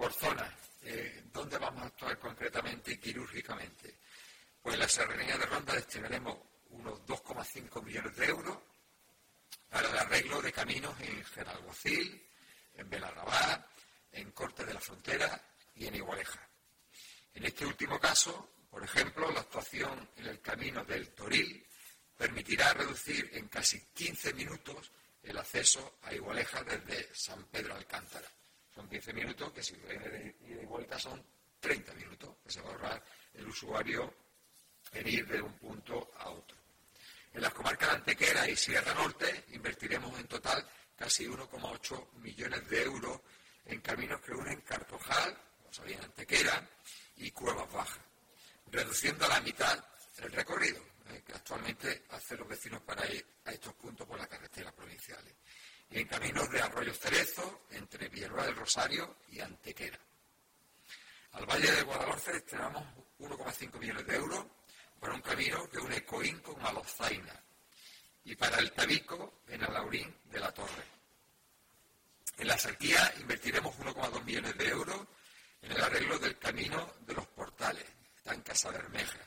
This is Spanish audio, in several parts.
por zonas. ¿Dónde vamos a actuar concretamente y quirúrgicamente? Pues en la Serranía de Ronda destinaremos unos 2,5 millones de euros para el arreglo de caminos en Genalgocil, en Belarrabá, en Corte de la Frontera y en Igualeja. En este último caso, por ejemplo, la actuación en el camino del Toril permitirá reducir en casi 15 minutos el acceso a Igualeja desde San Pedro Alcántara. Son 15 minutos que si viene de ida y vuelta son 30 minutos, que se va a ahorrar el usuario en ir de un punto a otro. En las comarcas de Antequera y Sierra Norte invertiremos en total casi 1,8 millones de euros en caminos que unen Cartojal, como sabían, Antequera y Cuevas Bajas, reduciendo a la mitad el recorrido que actualmente hacen los vecinos para ir a estos puntos por las carreteras provinciales. Y en caminos de Arroyo Cerezo, entre Villanueva del Rosario y Antequera. Al Valle de Guadalhorce destinamos 1,5 millones de euros para un camino que une Coín con Alozzaina y para el Tabico en Alaurín de la Torre. En la Sarquía invertiremos 1,2 millones de euros en el arreglo del camino de los Portales, está en Casa Bermeja,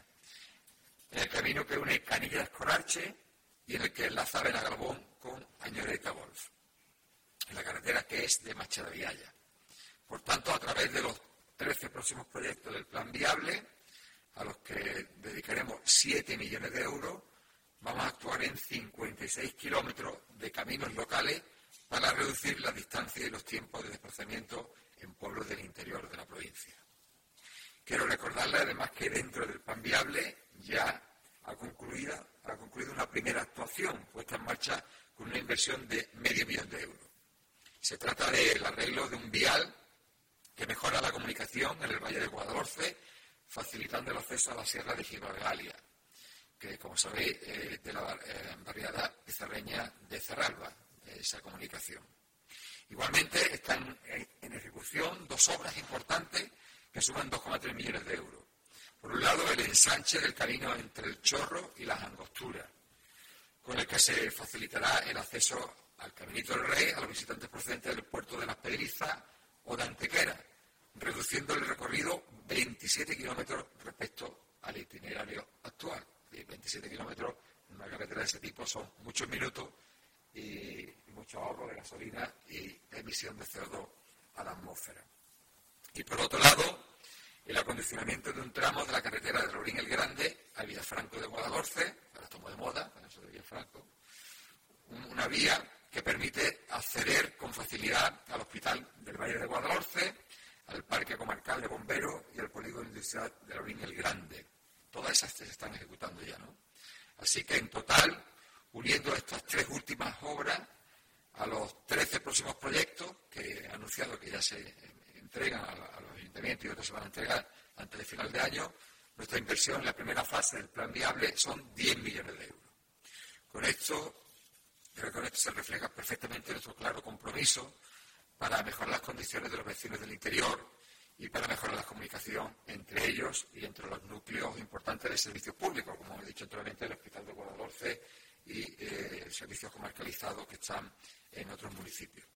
en el camino que une Canillas con Arche y en el que enlaza Benagalbón con Añoreta Golf, en la carretera que es de Machada Vialla. Por tanto, a través de los 13 próximos proyectos del Plan Viable, a los que dedicaremos 7 millones de euros, vamos a actuar en 56 kilómetros de caminos locales para reducir la distancia y los tiempos de desplazamiento en pueblos del interior de la provincia. Quiero recordarles además que dentro del Plan Viable ya ha concluido una primera actuación puesta en marcha con una inversión de medio millón de euros. Se trata del arreglo de un vial que mejora la comunicación en el Valle de Guadalhorce, facilitando el acceso a la Sierra de Gibralgalia, que, como sabéis, es de la barriada pizarreña de Cerralba, esa comunicación. Igualmente están en ejecución dos obras importantes que suman 2,3 millones de euros. Por un lado, el ensanche del camino entre el Chorro y las Angosturas, con el que se facilitará el acceso al Caminito del Rey a los visitantes procedentes del puerto de Las Pedrizas o de Antequera, reduciendo el recorrido 27 kilómetros respecto al itinerario actual. 27 kilómetros en una carretera de ese tipo son muchos minutos y mucho ahorro de gasolina y emisión de CO2 a la atmósfera. Y por otro lado, el acondicionamiento de un tramo de la carretera de Alaurín el Grande a Villafranco de Guadalhorce, ahora estamos de moda, con eso de Villafranco, una vía que permite acceder con facilidad al Hospital del Valle de Guadalhorce, al Parque Comarcal de Bomberos y al Polígono Industrial de Alaurín el Grande. Todas esas se están ejecutando ya, ¿no? Así que en total, uniendo estas tres últimas obras a los 13 próximos proyectos que he anunciado que ya se entregan a los ayuntamientos y otros se van a entregar antes del final de año, nuestra inversión en la primera fase del Plan Viable son 10 millones de euros. Con esto se refleja perfectamente nuestro claro compromiso para mejorar las condiciones de los vecinos del interior y para mejorar la comunicación entre ellos y entre los núcleos importantes de servicios públicos, como he dicho anteriormente, el Hospital de Guadalhorce y servicios comarcalizados que están en otros municipios.